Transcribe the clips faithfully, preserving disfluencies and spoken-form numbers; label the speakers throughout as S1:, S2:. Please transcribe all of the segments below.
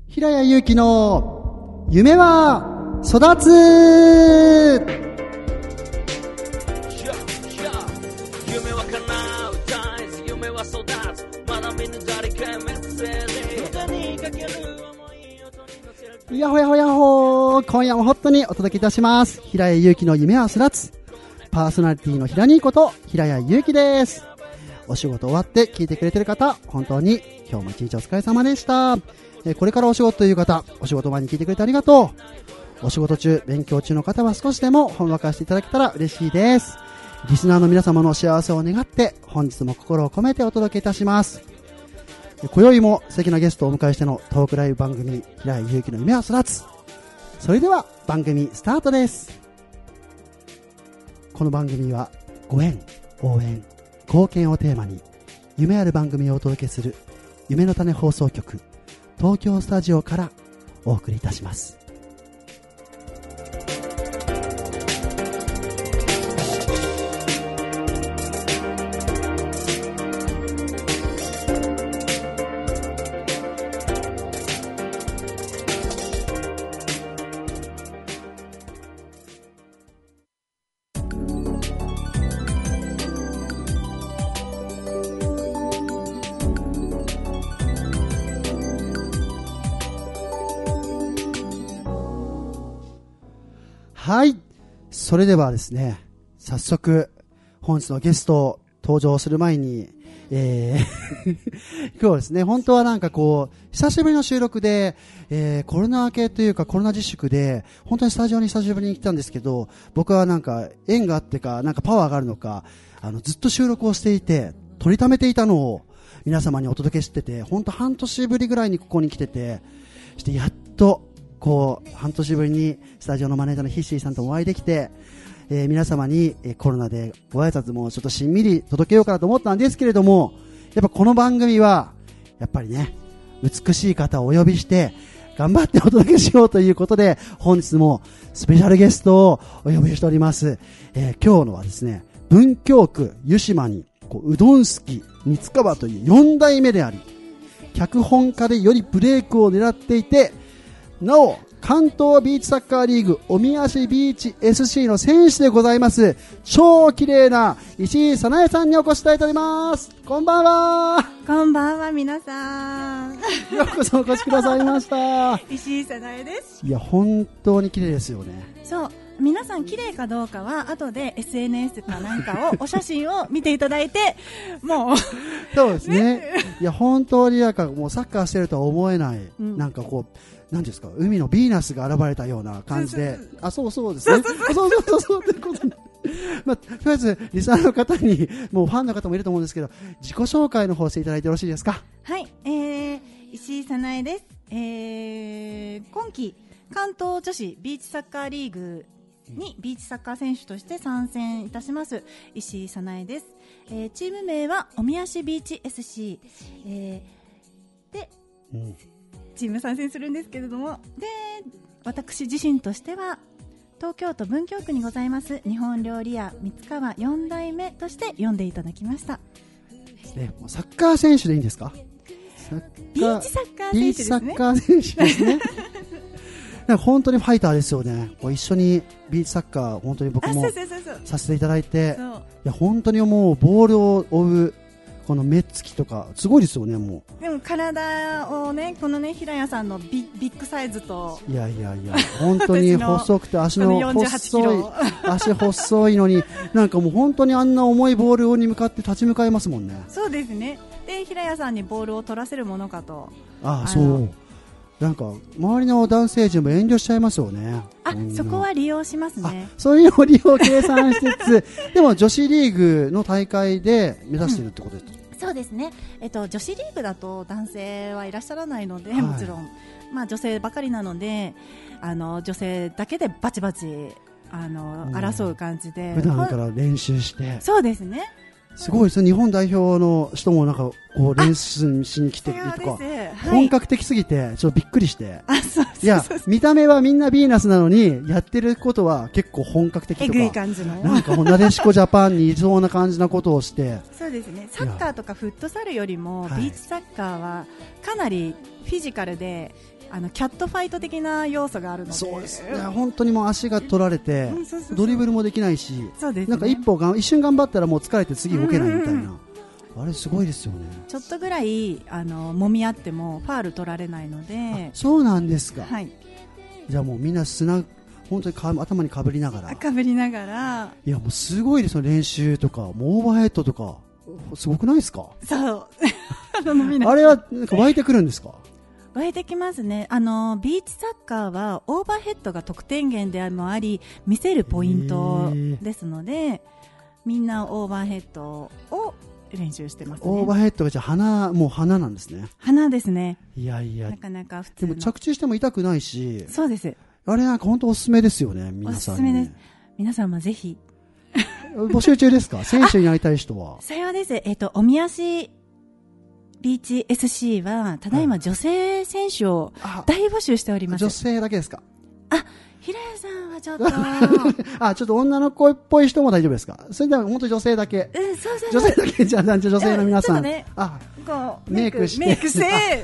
S1: 平谷祐希の夢は育つ。
S2: 夢は叶う大事、夢は育つ、まだ見ぬ誰かメッセージ、歌にかける想いを取り乗せる。
S1: やほやほやほー、今夜もホットにお届けいたします。平谷祐希の夢は育つ。パーソナリティの平兄こと平谷祐希です。お仕事終わって聞いてくれてる方、本当に今日も一日お疲れ様でした。えこれからお仕事という方、お仕事前に聞いてくれてありがとう。お仕事中、勉強中の方は少しでもほんわかしていただけたら嬉しいです。リスナーの皆様の幸せを願って本日も心を込めてお届けいたします。今宵も素敵なゲストをお迎えしてのトークライブ番組、平谷祐希の夢は育つ。それでは番組スタートです。この番組はご縁、応援、貢献をテーマに夢ある番組をお届けする夢の種放送局東京スタジオからお送りいたします。はい。それではですね、早速、本日のゲスト登場する前に、えー、今日はですね、本当はなんかこう、久しぶりの収録で、えー、コロナ明けというかコロナ自粛で、本当にスタジオに久しぶりに来たんですけど、僕はなんか縁があってか、なんかパワーがあるのか、あの、ずっと収録をしていて、取りためていたのを皆様にお届けしてて、本当半年ぶりぐらいにここに来てて、そしてやっと、こう半年ぶりにスタジオのマネージャーのヒッシーさんとお会いできて、えー、皆様に、えー、コロナでご挨拶もちょっとしんみり届けようかなと思ったんですけれども、やっぱこの番組はやっぱりね、美しい方をお呼びして頑張ってお届けしようということで、本日もスペシャルゲストをお呼びしております。えー、今日のはですね、文京区湯島にこううどん好き三川というよん代目であり、脚本家でよりブレイクを狙っていて、なお関東ビーチサッカーリーグおみ足ビーチ エスシー の選手でございます、超綺麗な石井早苗さんにお越しいただいております。こんばんは。
S3: こんばんは、皆さん。
S1: ようこそお越しくださいました。
S3: 石井早苗です。
S1: いや本当に綺麗ですよね。
S3: そう、皆さん綺麗かどうかは後で エスエヌエス かなんかをお写真を見ていただいて、もう
S1: そうですね。いや本当になんかもうサッカーしてるとは思えない、うん、なんかこうなんですか、海のヴィーナスが現れたような感じで、あ、そうそうですね。そうそうそうそうということで、まあ、とりあえずリスナーの方に、もうファンの方もいると思うんですけど、自己紹介の方していただいてよろしいですか。
S3: はい、えー、石井早苗です。えー、今季関東女子ビーチサッカーリーグにビーチサッカー選手として参戦いたします石井早苗です。えー、チーム名はおみ足ビーチ エスシー、えー、で、うんチーム参戦するんですけれども、で私自身としては東京都文京区にございます日本料理屋三川よん代目として呼んでいただきました。
S1: ですね、もうサッカー選手でいいんですか。
S3: サッカービーチサッカー選手ですね。
S1: ビーチサッカー選手ですね。なんか本当にファイターですよね。こう一緒にビーチサッカー本当に僕もさせていただいて、いや本当にもうボールを追うこの目つきとかすごいですよね。もう
S3: でも体をね、このね平谷さんの ビ, ビッグサイズと、
S1: いやいやいや本当に細くて足の細い足細いのに、なんかもう本当にあんな重いボールに向かって立ち向かいますもんね。
S3: そうですね。で平谷さんにボールを取らせるものかと。
S1: ああ、そうなんか周りの男性陣も遠慮しちゃいますよね。
S3: あ、そこは利用しますね。
S1: そういうのを利用計算しつつでも女子リーグの大会で目指しているってことです、
S3: うん、そうですね、えっと、女子リーグだと男性はいらっしゃらないので、はい、もちろん、まあ、女性ばかりなので、あの女性だけでバチバチあの、うん、争う感じで
S1: 普段から練習して。
S3: そうですね、
S1: すごいですね。日本代表の人もなんかこう練習しに来てるとか、はい、本格的すぎてちょっとびっくりして。
S3: あ、そうそうそうそう。
S1: いや見た目はみんなヴィーナスなのにやってることは結構本格的とか、
S3: えぐい感じの
S1: なんかもうなでしこジャパンにいそうな感じなことをして。
S3: そうですね。サッカーとかフットサルよりもビーチサッカーはかなりフィジカルであのキャットファイト的な要素があるので、
S1: そうですね、本当にもう足が取られて、
S3: うんそうそうそう
S1: ドリブルもできないし、
S3: そうですね、
S1: なんか一歩が一瞬頑張ったらもう疲れて次動けないみたいな、あれすごいですよね。
S3: ちょっとぐらいあの揉み合ってもファール取られないので、
S1: そうなんですか、
S3: はい、
S1: じゃあもうみんな砂本当にか頭にかぶりながら、
S3: かぶりながら、
S1: いやもうすごいですよ、練習とかもうオーバーヘッドとかすごくないですか？
S3: そうあのみんな
S1: あれはなんか湧いてくるんですか？
S3: 湧いてきますね。あのビーチサッカーはオーバーヘッドが得点源でもあり見せるポイントですので、みんなオーバーヘッドを練習してますね。
S1: オーバーヘッドがじゃあ花、もう花なんですね。
S3: 花ですね。
S1: いやいや、
S3: なかなか普通
S1: で
S3: の。
S1: も着地しても痛くないし、
S3: そうです。
S1: あれなんか本当おすすめですよね、皆
S3: お
S1: さんに。
S3: すすめです。皆さんもぜひ。
S1: 募集中ですか？選手になりたい人は。
S3: さようです。えっと、おみ足ビーチ エスシー は、ただいま女性選手を大募集しております。
S1: 女性だけですか？
S3: あ、平谷さんはちょっと。
S1: あ、ちょっと女の子っぽい人も大丈夫ですか？それでは本当女性だけ。
S3: うん、そうそうそう。
S1: 女性だけじゃあ、女性の皆さん。
S3: ね、
S1: あ、
S3: こう
S1: メイクして。
S3: メイクして。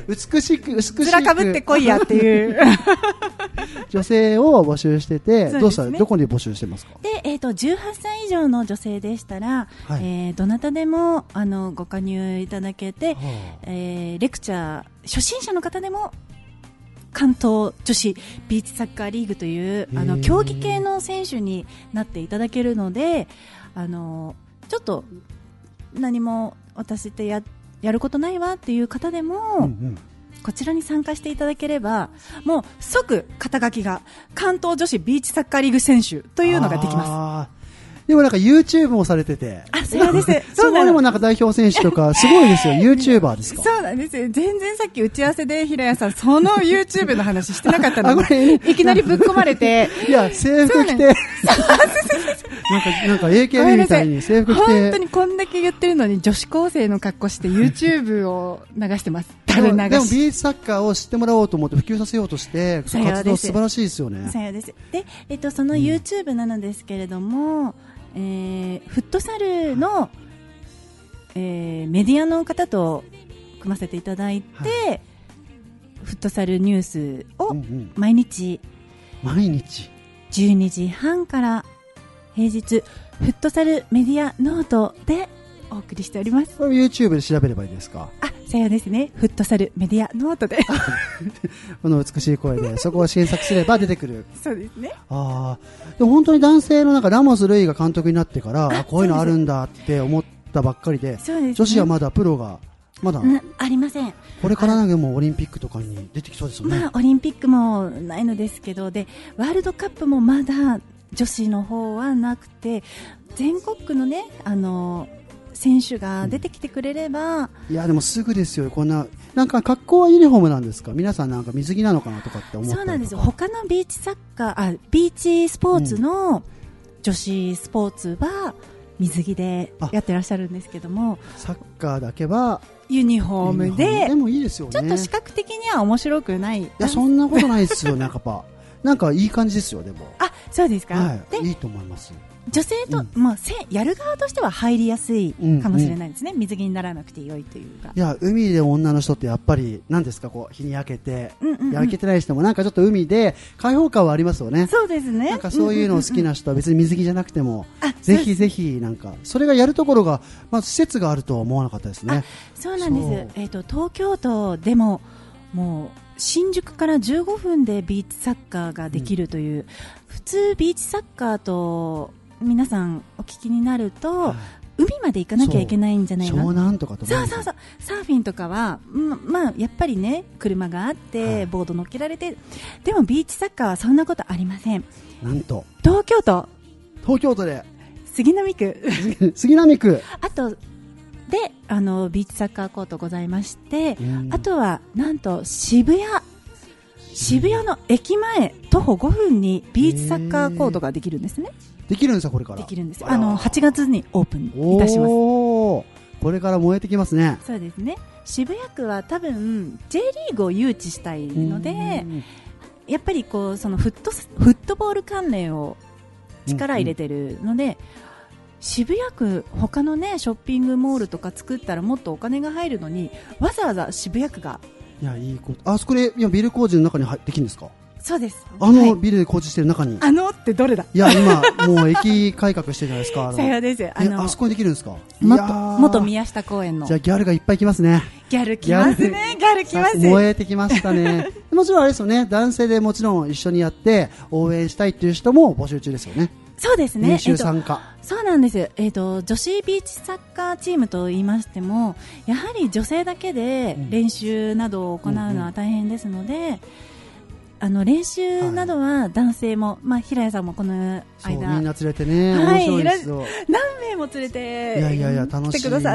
S1: 美しく、美しく。
S3: ずらかぶってこいやっていう。
S1: 女性を募集してて、
S3: ね、
S1: どうしたら、どこに募集してますか？
S3: で、えっと、じゅうはっさい以上の女性でしたら、はい、えー、どなたでも、あの、ご加入いただけて、はあ、えー、レクチャー、初心者の方でも、関東女子ビーチサッカーリーグというあの競技系の選手になっていただけるので、あのちょっと何も私ってや、やることないわっていう方でも、うんうん、こちらに参加していただければもう即肩書きが関東女子ビーチサッカーリーグ選手というのができます。
S1: でもなんか YouTube もされてて、
S3: あ、そうです。
S1: そこでもなんか代表選手とかすごいですよ。YouTuber ですか？
S3: そうなんですよ。全然さっき打ち合わせで平谷さんその YouTube の話してなかったので、いきなりぶっ込まれて、
S1: いや制服着て、なんかなんか エーケービー みたいに制服着て、
S3: 本当にこんだけ言ってるのに女子高生の格好して YouTube を流してます。
S1: 垂れ流し。でもビーチサッカーを知ってもらおうと思って普及させようとして活動素晴らしいですよね。
S3: そうです。で、えっとその YouTube なのですけれども。うんえー、フットサルの、えー、メディアの方と組ませていただいて、はい、フットサルニュースを毎日、
S1: うんうん、毎日
S3: じゅうにじはんから平日フットサルメディアノートでお送りしております。
S1: これ YouTube で調べればいいですか？
S3: あ、そうですね。フットサルメディアノートで
S1: この美しい声でそこを検索すれば出てくる。
S3: そうですね。
S1: ああ、でも本当に男性のなんかラモス・ルイが監督になってからあこういうのあるんだって思ったばっかりで、
S3: そうですね、
S1: 女子はまだプロがまだ、
S3: うん、ありません。
S1: これからなんかもうオリンピックとかに出てきそうですよね。
S3: まあ、オリンピックもないのですけど、でワールドカップもまだ女子の方はなくて、全国区のね、あの選手が出てきてくれれば、
S1: うん、いやでもすぐですよ。こんななんか格好はユニフォームなんですか？皆さんなんか水着なのかなとかって思ったりとか。
S3: そうなんですよ。他のビーチサッカー、あ、ビーチスポーツの女子スポーツは水着でやってらっしゃるんですけども、
S1: サッカーだけは
S3: ユニフォームで、
S1: でもいいですよね。
S3: ちょっと視覚的には面白くない。い
S1: やそんなことないですよ。なんかパなんかいい感じですよ。でも
S3: あ、そうですか。
S1: はい、
S3: で
S1: いいと思います。
S3: 女性と、うん、まあ、やる側としては入りやすいかもしれないですね、うんうん、水着にならなくて良いというか。
S1: いや海で女の人ってやっぱり何ですか、こう日に焼けて、うんうんうん、焼けてない人もなんかちょっと海で開放感はありますよね。
S3: そうですね。
S1: なんかそういうのを好きな人は別に水着じゃなくても、うんうんうん、ぜひぜひなんかそれがやるところが、まあ、施設があるとは思わなかったですね。
S3: そうなんです。えーと、東京都でももう新宿からじゅうごふんでビーチサッカーができるという、うん、普通ビーチサッカーと皆さんお聞きになると、はい、海まで行かなきゃいけないんじゃないの？湘
S1: 南とかと
S3: そうそうそう、サーフィンとかは、ま、まあやっぱりね、車があって、はい、ボード乗っけられて、でもビーチサッカーはそんなことありません。
S1: なんと
S3: 東京都
S1: 東京都で
S3: 杉並区
S1: 杉並区
S3: あとであのビーチサッカーコートございまして、あとはなんと渋谷渋谷の駅前徒歩ごふんにビーチサッカーコートができるんですね。
S1: できるんですか？これから
S3: できるんです。あのはちがつにオープンいたします。
S1: おこれから燃えてきますね。
S3: そうですね。渋谷区は多分 J リーグを誘致したいので、やっぱりこうそのフットフットボール関連を力入れてるので、うんうん、渋谷区他のねショッピングモールとか作ったらもっとお金が入るのに、わざわざ渋谷区が
S1: いや、いいこと。あそこで今ビル工事の中に入できるんですか？
S3: そうです。
S1: あの、
S3: はい、
S1: ビルで工事してる中に。
S3: あのってどれだ？
S1: いや、今、もう駅改革してるじゃないですか。
S3: さようです。
S1: あの、あそこにできるんですか？
S3: 元、元宮下公園の。
S1: じゃあギャルがいっぱい来ますね。
S3: ギャル来ますね。ギャル来ます。
S1: 燃えてきましたね。もちろんあれですよね。男性でもちろん一緒にやって応援したいっていう人も募集中ですよね。
S3: そうですね。
S1: 練習参加。
S3: えっと、そうなんです。えっと、女子ビーチサッカーチームと言いましても、やはり女性だけで練習などを行うのは大変ですので、うんうんうん、あの練習などは男性も、はい、まあ、平谷さんもこの間
S1: みんな連れてね、
S3: はい、
S1: 面白いですよ。
S3: 何名も連れて
S1: いやいやいや楽しい
S3: 来てくださって、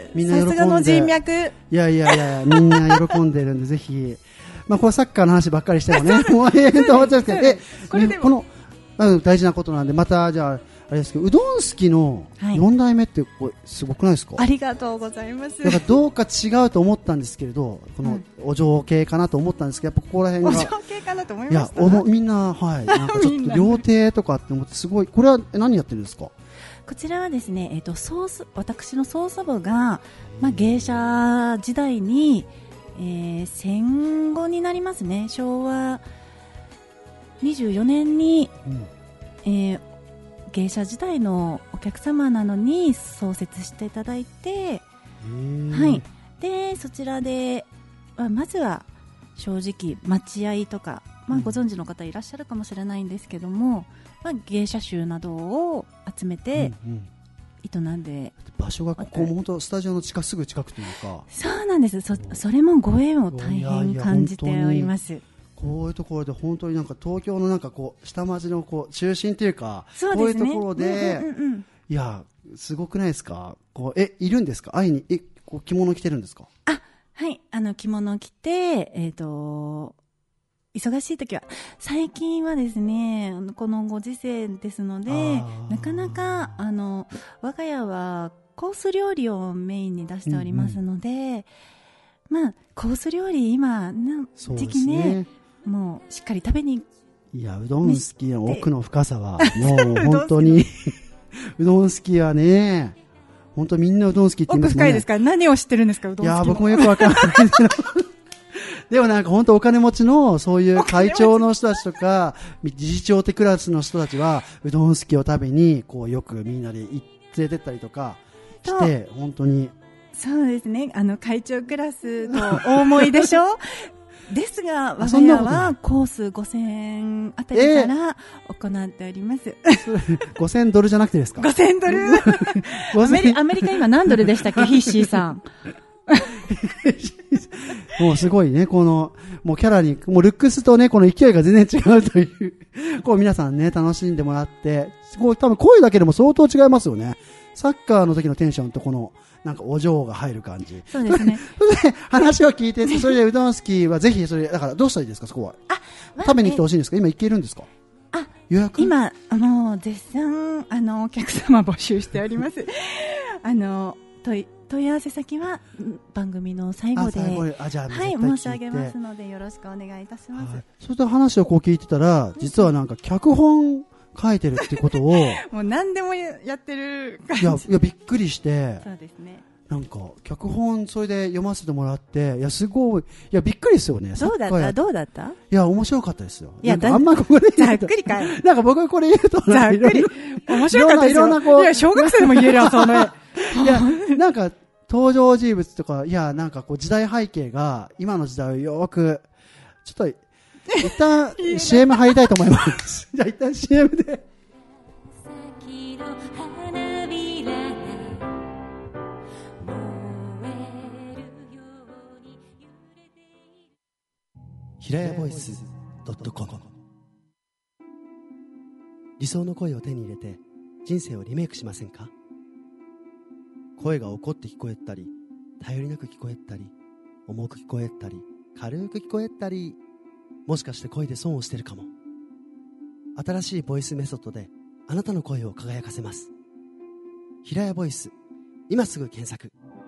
S1: みんな喜んで、
S3: さすがの人脈。
S1: いやいやいやみんな喜んでるんでぜひ、まあ、これサッカーの話ばっかりしてもねもうええと思っちゃうんですけど、えこれでもこの大事なことなんで、またじゃああれですけど、うどん好きのよん代目ってこれすごくないですか？
S3: ありがとうございます。
S1: だからどうか違うと思ったんですけれど、このお嬢系かなと思ったんですけど、やっぱここら辺が
S3: お嬢系かなと思いました。
S1: いや、おもみんな、はい、なんかちょっと料亭とかって思って、すごい。これは何やってるんですか？
S3: こちらはですね、えっと、ソース、私の曽祖母が、まあ、芸者時代に、えー、戦後になりますね、しょうわにじゅうよねんに、うんえー、芸者時代のお客様なのに創設していただいて、はい、でそちらで、まあ、まずは正直待合とか、まあ、ご存知の方いらっしゃるかもしれないんですけども、まあ、芸者集などを集めて営んで、うんうん、
S1: 場所がここも本当スタジオの近すぐ近くというか。
S3: そうなんです。 そ, それもご縁を大変感じております。
S1: こういうところで本当になんか東京のなんかこう下町のこう中心というか、
S3: そうですね、
S1: こういうところで、うんうんうん、いやすごくないですか？こうえいるんですか？会いにえこう着物着てるんですか？
S3: あ、はい、あの着物着て、えーと忙しい時は、最近はですね、このご時世ですので、なかなかあの我が家はコース料理をメインに出しておりますので、うんうん、まあコース料理今の時期 ね, ねもうしっかり食べに、
S1: いやうどん好きの奥の深さはもう本当にうどん好きはね、本当みんなうどん好きって言いますもんね。
S3: 奥深いですか？何を知ってるんですか？うどん好き。
S1: いや僕もよくわからないですけどでもなんか本当お金持ちのそういう会長の人たちとか理事長手クラスの人たちはうどん好きを食べにこうよくみんなで連れてったりとかして本当に。
S3: そうですね、あの会長クラスの大思いでしょですが我が家はコースごせんあたりから行っております、え
S1: ー、ごせんドルじゃなくてですか？
S3: ごせんドルアメリ、アメリカ今何ドルでしたっけヒッシーさん
S1: もうすごいね、この、もうキャラに、もうルックスとね、この勢いが全然違うという、こう皆さんね、楽しんでもらって、こう多分声だけでも相当違いますよね。サッカーの時のテンションとこの、なんかお嬢が入る感じ。
S3: そうですね。
S1: それで話を聞いて、それでうどん好きはぜひ、それ、だからどうしたらいいですか、そこは。あ、まあ、食べに来てほしいんですか？今行けるんですか？
S3: あ、
S1: 予約？
S3: 今、もう絶賛、あの、お客様募集しております。あの、とい、問い合わせ先は番組の最後で、
S1: あ、じゃあ
S3: はい、申し上げますのでよろしくお願いいたします。はい、
S1: そういった話をこう聞いてたら、実はなんか脚本書いてるってことを
S3: もう何でもやってる感じ。
S1: いや、いやびっくりして、
S3: そうですね。
S1: なんか脚本それで読ませてもらって、いやすごい、いやびっくりですよね。
S3: どうだったどうだった？
S1: いや面白かったですよ。
S3: いや
S1: あんまここで
S3: ざっくりかい。
S1: なんか僕これ言うと
S3: ざっくり面白かったですよ。
S1: いろんなこう、
S3: いや小学生でも言えるよその。い
S1: やなんか登場人物とか、いやなんかこう時代背景が今の時代をよくちょっと一旦 シーエム 入りたいと思います。じゃあ一旦 シーエム で。平屋ボイス .com 理想の声を手に入れて人生をリメイクしませんか？声が怒って聞こえたり、頼りなく聞こえたり、重く聞こえたり、軽く聞こえたり、もしかして声で損をしてるかも。新しいボイスメソッドであなたの声を輝かせます。平屋ボイス、今すぐ検索。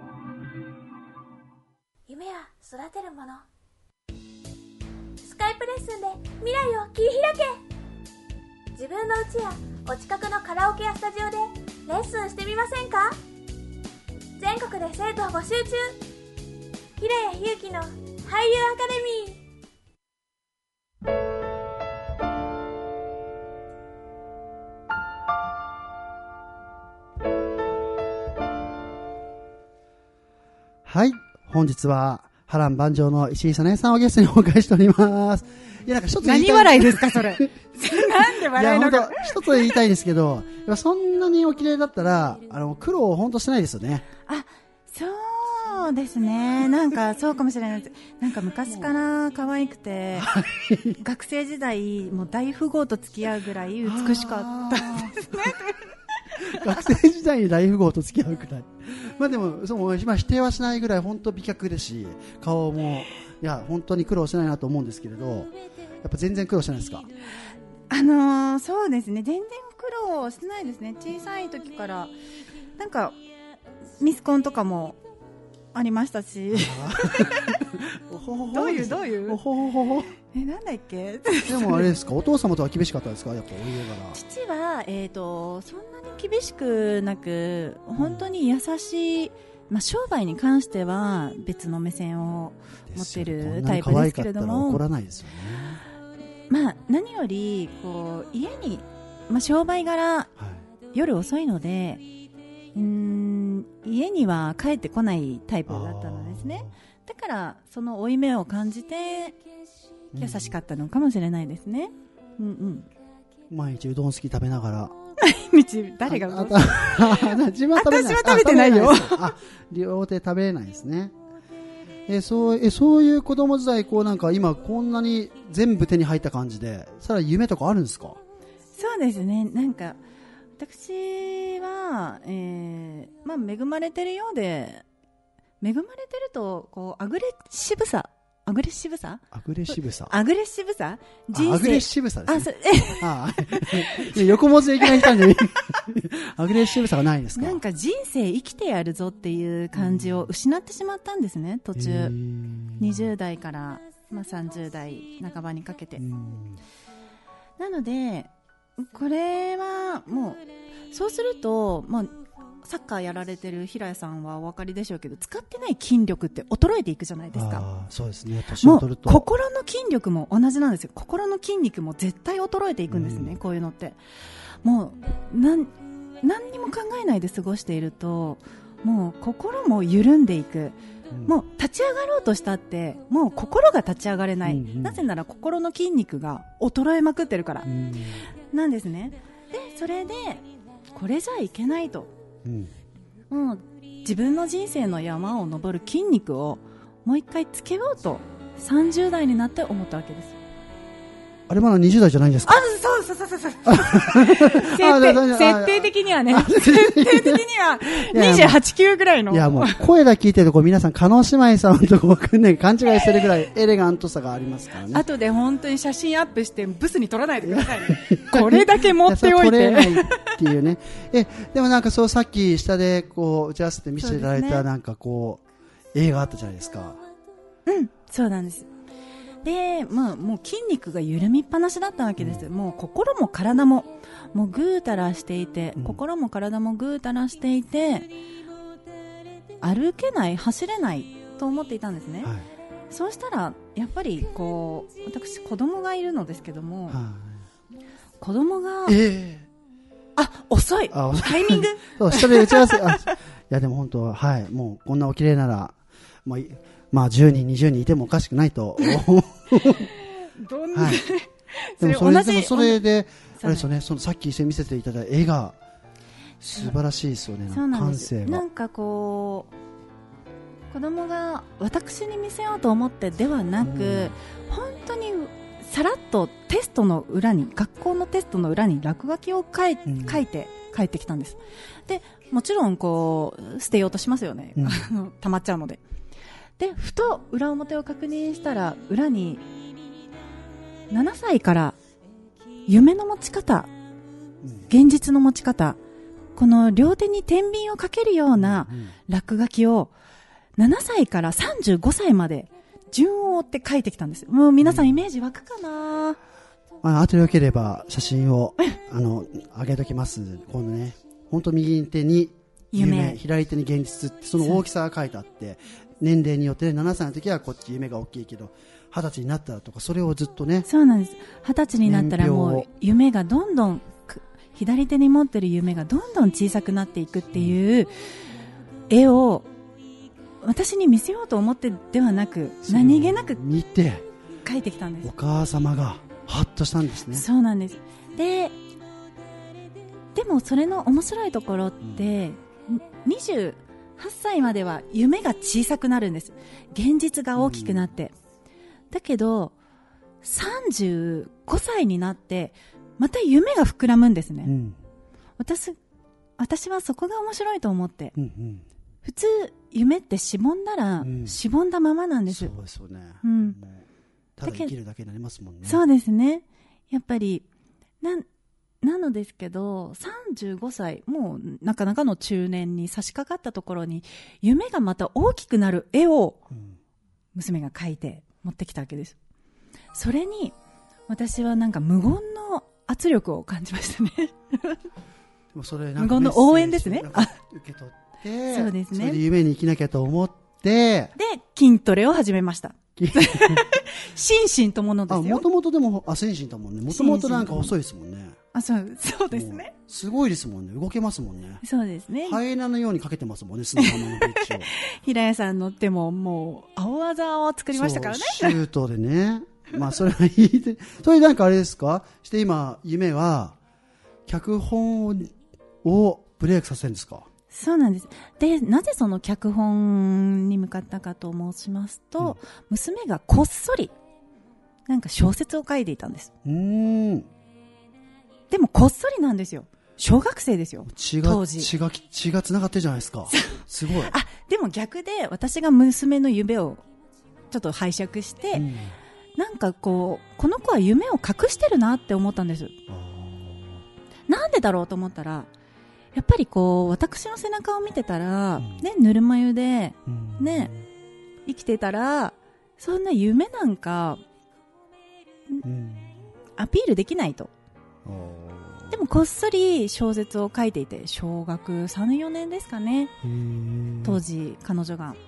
S4: 夢は育てるもの。スカイプレッスンで未来を切り開け。自分の家やお近くのカラオケやスタジオでレッスンしてみませんか？全国で生徒を募集中。平谷祐希の俳優アカデミー。
S1: はい。本日は、波乱万丈の石井早苗さんをゲストにお迎えしております。いや、なんか一つ言いたい。
S3: 何笑いですか、それ。なんで笑いのか。
S1: いや、本当一つ言いたいんですけど、やっぱそんなにお綺麗だったら、あの、苦労を本当してないですよね。
S3: あ、そうですね。なんか、そうかもしれないです。なんか昔から可愛くて、学生時代、もう大富豪と付き合うぐらい美しかったですね。
S1: 学生時代に大富豪と付き合うくらい。まあでも、そう、まあ、否定はしないぐらい本当美脚ですし、顔も、いや、本当に苦労してないなと思うんですけれど、やっぱ全然苦労してないですか？
S3: あのー、そうですね。全然苦労してないですね。小さい時から、なんか、ミスコンとかもありましたし。どういう、どういう
S1: おほほほほ。
S3: え、なんだっけ
S1: でもあれですか、お父様とは厳しかったですか？やっぱお家柄。
S3: 父は、えーと、そんなに厳しくなく、本当に優しい、まあ、商売に関しては別の目線を持ってるタイプですけれども、
S1: 怒らないですよね。
S3: まあ、何よりこう家に、まあ、商売柄、はい、夜遅いので、うーん、家には帰ってこないタイプだったのですね。だからその負い目を感じて優しかったのかもしれないですね。うんうん、
S1: 毎日うどん好き食べながら
S3: 毎日誰がうどん好き
S1: 自分は食べない。
S3: 私は食べてないよ。
S1: あ、両手食べれないですね。えそうえそういう子供時代、こうなんか今こんなに全部手に入った感じで、さらに夢とかあるんですか？
S3: そうですね。なんか私は、えーまあ、恵まれてるようで、恵まれてるとこうアグレッシブさアグレッシブさ
S1: アグレッシブさ
S3: アグレッシブさ
S1: 人生アグレッシブさですね。
S3: あ、
S1: それ横文字でいきなり来たんでアグレッシブさがないですか？
S3: なんか人生生きてやるぞっていう感じを失ってしまったんですね、途中。にじゅう代から、まあ、さんじゅう代半ばにかけて。なのでこれはもうそうすると、まあサッカーやられてる平谷さんはお分かりでしょうけど、使ってない筋力って衰えていくじゃないですか。
S1: あ、そうですね。年を取ると
S3: もう心の筋力も同じなんですよ。心の筋肉も絶対衰えていくんですね、うん、こういうのってもう何何にも考えないで過ごしていると、もう心も緩んでいく、うん、もう立ち上がろうとしたってもう心が立ち上がれない、うんうん、なぜなら心の筋肉が衰えまくってるから、うん、なんですね。でそれでこれじゃいけないと、うん、もう自分の人生の山を登る筋肉をもう一回つけようとさんじゅう代になって思ったわけです。
S1: あれまだにじゅう代じゃないんですか？
S3: あ、そうそうそうそうそう設定設定的にはね設定的にはにじゅうはち、きゅうぐらいの。
S1: いやもう声だけ聞いてるとこう皆さん叶姉妹さんとこ僕ね勘違いしてるぐらいエレガントさがありますからね。
S3: 後で本当に写真アップしてブスに撮らないでくださいねこれだけ持っておいて。撮れないっていうね。えでもなんかそうさっき下でこう打ち合わせて見せていただいた、ね、なんかこう映画あったじゃないですか。 うん、そうなんです。で、まあ、もう筋肉が緩みっぱなしだったわけです、うん、もう心も体ももうぐうたらしていて、うん、心も体もぐうたらしていて歩けない走れないと思っていたんですね、はい、そうしたらやっぱりこう私子供がいるのですけども、はい、子供が、えー、あ遅いあタイミング
S1: そう下で打ち合わせあいやでも本当は、はい、もうこんなお綺麗ならもうまあじゅうにんにじゅうにんいてもおかしくないと
S3: どんな、はい、
S1: でもそれでもそれであれですよね、そのさっき一緒に見せていただいた絵が素晴らしいですよね。
S3: そうなんです。
S1: 感性が
S3: なんかこう子供が私に見せようと思ってではなく、うん、本当にさらっとテストの裏に学校のテストの裏に落書きを書い、うん、書いて帰ってきたんです。でもちろんこう捨てようとしますよね、うん、溜まっちゃうので。でふと裏表を確認したら裏にななさいから夢の持ち方、現実の持ち方、この両手に天秤をかけるような落書きをななさいからさんじゅうごさいまで順を追って書いてきたんです。もう皆さんイメージ湧くかな。
S1: まあ、後でよければ写真をあの上げときます。このね、本当右手に夢、左手に現実ってその大きさが書いてあって、 年齢によって、ね、ななさいの時はこっち夢が大きいけど、はたちになったらとか、それをずっとね。
S3: そうなんです。はたちになったらもう夢がどんどん、左手に持ってる夢がどんどん小さくなっていくっていう絵を私に見せようと思ってではなく、何気なく
S1: 見て
S3: 描いてきたんです。
S1: お母様がハッとしたんですね。
S3: そうなんです。で、でもそれの面白いところって、うん、にじゅうはっさいまでは夢が小さくなるんです。現実が大きくなって、うん、だけどさんじゅうごさいになってまた夢が膨らむんですね、うん、私, 私はそこが面白いと思って、うんうん、普通夢ってしぼんだら、うん、しぼんだままなんです。
S1: そうですよね、
S3: うん、
S1: もうただ生きるだけになりますもんね。
S3: そうですね。やっぱりななのですけど、さんじゅうごさい、もうなかなかの中年に差し掛かったところに夢がまた大きくなる絵を娘が描いて持ってきたわけです。それに私はなんか無言の圧力を感じましたね。
S1: でもそれなんか
S3: 無言の応援ですね。
S1: 受け取って
S3: そうですね。
S1: それで夢に生きなきゃと思って
S3: で筋トレを始めました。心身とものですよ。
S1: もともとでもあ心身ともね、もともとなんか細いですもんね。
S3: あ、そう、そうですね。
S1: すごいですもんね。動けますもんね。
S3: そうですね。
S1: ハイエナのようにかけてますもんね、砂浜のビーチを。
S3: 平屋さん乗ってももう青技を作りましたからね。
S1: シュートでね。まあそれはいいで。それなんかあれですか？して今夢は脚本をブレイクさせるんですか？
S3: そうなんです。で、なぜその脚本に向かったかと申しますと、うん、娘がこっそりなんか小説を書いていたんです。
S1: うーん。
S3: でもこっそりなんですよ。小学生ですよ。
S1: 血が当時血が血が繋がってるじゃないですか。すごい。
S3: あ、でも逆で私が娘の夢をちょっと拝借して、うん、なんかこうこの子は夢を隠してるなって思ったんです。なんでだろうと思ったら、やっぱりこう私の背中を見てたら、うん、ね、ぬるま湯で、うん、ね、生きてたらそんな夢なんか、うん、アピールできないと。でもこっそり小説を書いていて、小学さん、よねんですかね、当時彼女が、はい、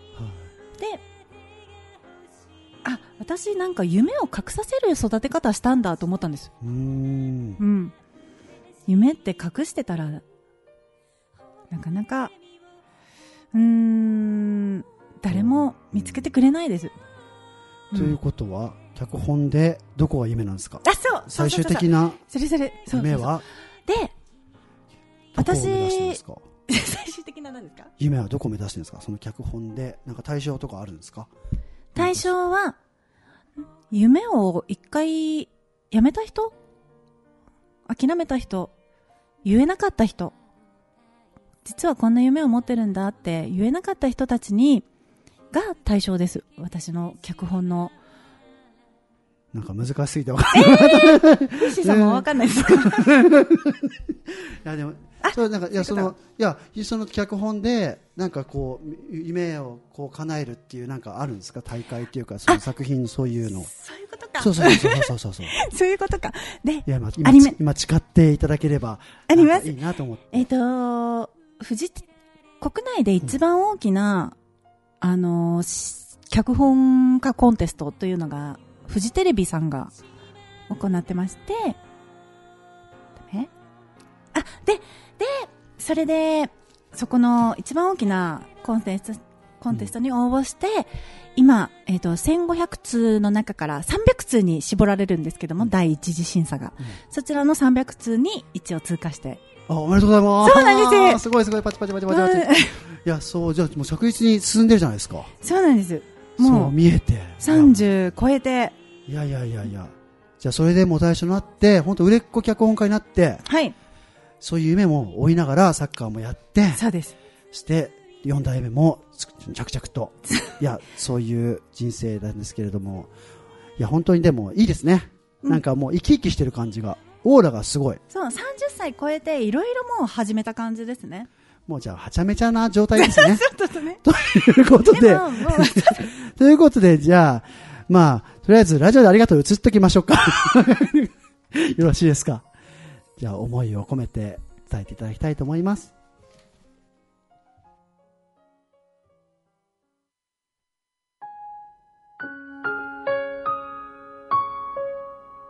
S3: で、あ、私なんか夢を隠させる育て方したんだと思ったんです。うーん、うん、夢って隠してたらなかなかうーん誰も見つけてくれないです。
S1: うん、ということは脚本でどこが夢なんですか？
S3: あ、そう、
S1: 最終的な夢は
S3: で、
S1: 私最
S3: 終的な何ですか？
S1: 夢はどこを目指してるんですか？その脚本でなんか対象とかあるんですか？
S3: 対象は夢を一回やめた人、諦めた人、言えなかった人、実はこんな夢を持ってるんだって言えなかった人たちにが対象です。私の脚本の。
S1: なんか難しすぎて分かんない。
S3: えー、西さんも分かんないですか？い
S1: やでもそうなんかいやそのいやその脚本でなんかこう夢をこう叶えるっていうなんかあるんですか？大会っていうかその作品そういうの。
S3: そういうことか。
S1: そうそうそうそうそうそう。
S3: そういうことか。で、いや、まあ、
S1: 今今誓っていただければ
S3: あります。
S1: いいなと思って。
S3: えっ、ー、とフジ国内で一番大きな、うん、あの脚本家コンテストというのがフジテレビさんが行ってまして、えあ、で、で、それで、そこの一番大きなコンテスト、コンテストに応募して、うん、今、えっと、せんごひゃくつうの中からさんびゃくつうに絞られるんですけども、うん、第一次審査が、うん。そちらのさんびゃくつうに一応通過して。
S1: あ、おめでとうございます。
S3: そうなんです。
S1: すごいすごい、パチパチパチパチパチ。いや、そう、じゃあもう着実に進んでるじゃないですか。
S3: そうなんです。
S1: もう見えて
S3: さんじゅう超えて、
S1: いやいやいやいや、じゃあそれでもう最初になって本当売れっ子脚本家になって、
S3: はい、
S1: そういう夢も追いながらサッカーもやって、
S3: そうです。
S1: してよん代目も着々といやそういう人生なんですけれども、いや本当にでもいいですね、うん、なんかもう生き生きしてる感じが、オーラがすごい。
S3: そう、さんじゅっさい超えていろいろもう始めた感じですね。
S1: もうじゃあはちゃめちゃな状態ですね。
S3: ちょっとね。
S1: ということで、でということで、じゃあ、まあ、とりあえずラジオでありがとう移っときましょうか。よろしいですか。じゃあ、思いを込めて伝えていただきたいと思います。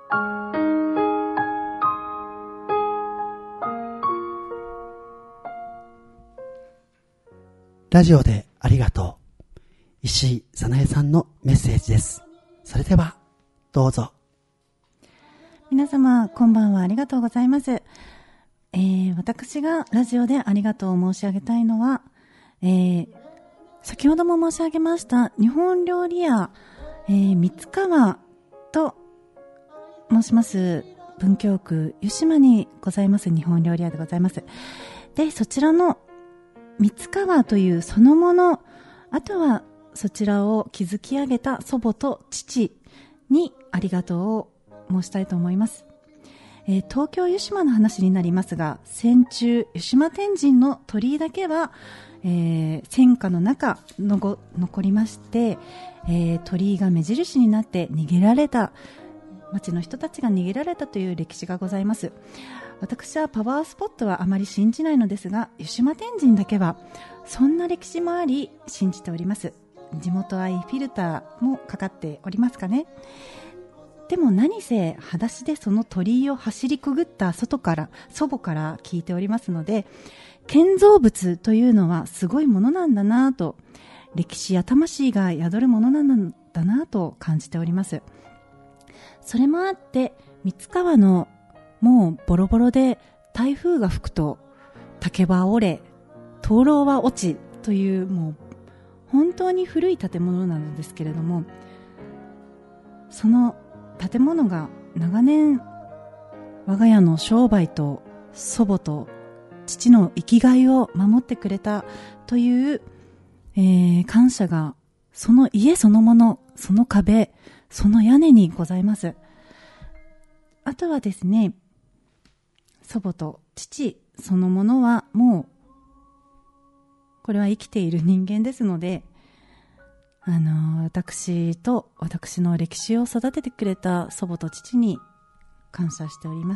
S1: ラジオでありがとう。石井さなえさんのメッセージです。それでは、どうぞ。
S3: 皆様、こんばんは。ありがとうございます。えー、私がラジオでありがとうを申し上げたいのは、えー、先ほども申し上げました日本料理屋、えー、三川と申します文京区湯島にございます日本料理屋でございます。で、そちらの三川というそのもの、あとはそちらを築き上げた祖母と父にありがとうを申したいと思います。えー、東京湯島の話になりますが、戦中湯島天神の鳥居だけは、えー、戦火の中のご残りまして、えー、鳥居が目印になって逃げられた、町の人たちが逃げられたという歴史がございます。私はパワースポットはあまり信じないのですが、湯島天神だけはそんな歴史もあり信じております。地元愛フィルターもかかっておりますかね。でも何せ裸足でその鳥居を走りくぐった外から祖母から聞いておりますので、建造物というのはすごいものなんだなと、歴史や魂が宿るものなんだなと感じております。それもあって三川のもうボロボロで、台風が吹くと竹は折れ灯籠は落ちという、もう本当に古い建物なのですけれども、その建物が長年我が家の商売と祖母と父の生きがいを守ってくれたという、えー、感謝がその家そのもの、その壁、その屋根にございます。あとはですね、祖母と父そのものはもうこれは生きている人間ですので、あの私と私の歴史を育ててくれた祖母と父に感謝しております。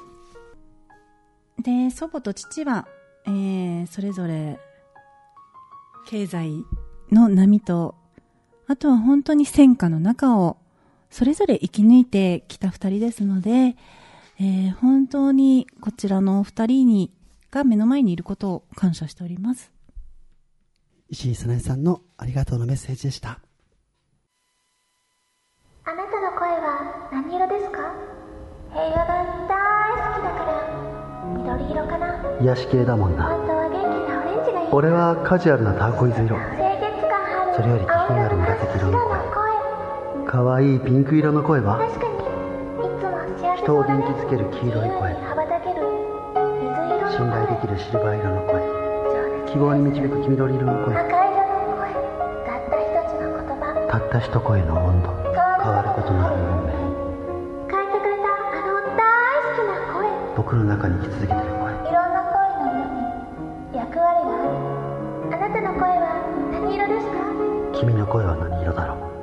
S3: で、祖母と父は、えー、それぞれ経済の波と、あとは本当に戦火の中をそれぞれ生き抜いてきた二人ですので、えー、本当にこちらの二人にが目の前にいることを感謝しております。
S1: 石井さなえさんのありがとうのメッセージでした。
S4: あなたの声は何色ですか？平和が大好きだから緑色かな。
S1: 癒し系だもんな。
S4: 本当は元気なオレンジがいい。
S1: 俺はカジュアルなターコイズ色。
S4: 清潔感ある。
S1: それより気品ある紫色の声。かわいいピンク色の声は？
S4: 確かにいつも幸せ
S1: 人を元気づける黄色い声。
S4: 羽ばたける水色の声。
S1: 信頼できるシルバー色の声。希望に導く黄緑色の声。
S4: 赤色の声。たった一つの言葉。
S1: たった一声の温度。変わることのある運命。
S4: 書いてくれたあの大好きな声。
S1: 僕の中に生き続けてる声。
S4: いろんな声の色に役割がある。あなたの声は何色ですか？
S1: 君の声は何色だろう。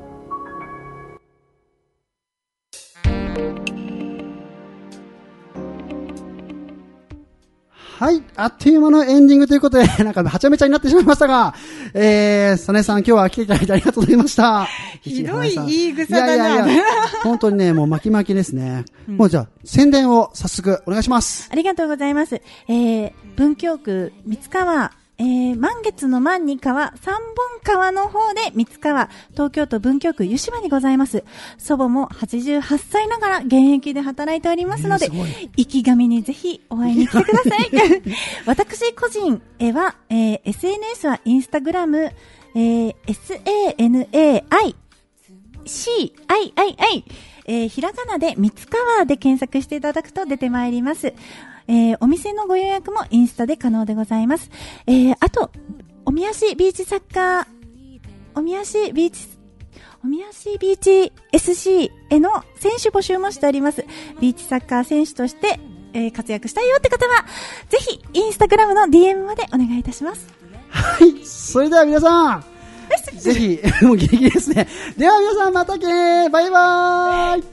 S1: はい。あっという間のエンディングということで、なんかはちゃめちゃになってしまいましたが、えー、さなえさん今日は来ていただいてありがとうございました。
S3: ひどい言い草だな。
S1: いやいやいや、本当にね、もう巻き巻きですね。うん、もうじゃあ、宣伝を早速お願いします。
S3: ありがとうございます。えー、文京区三川、えー、満月の満に川、三本川の方で三川、東京都文京区湯島にございます。祖母もはちじゅうはっさいながら現役で働いておりますので、えー、生き神にぜひお会いに来てください。私個人は、えー、エスエヌエス はインスタグラム、えー、エスエーエヌエーアイシーアイアイアイ、えー、ひらがなで三川で検索していただくと出てまいります。えー、お店のご予約もインスタで可能でございます。えー、あと、おみ足ビーチサッカー、おみ足ビーチ、おみ足ビーチ エスシー への選手募集もしております。ビーチサッカー選手として、えー、活躍したいよって方は、ぜひ、インスタグラムの ディーエム までお願いいたします。
S1: はい、それでは皆さん、ぜひ、もうギリギリですね。では皆さんまたね、バイバー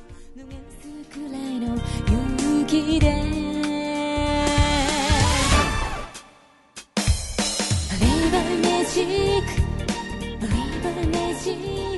S1: イ。
S5: マジック、リバネジック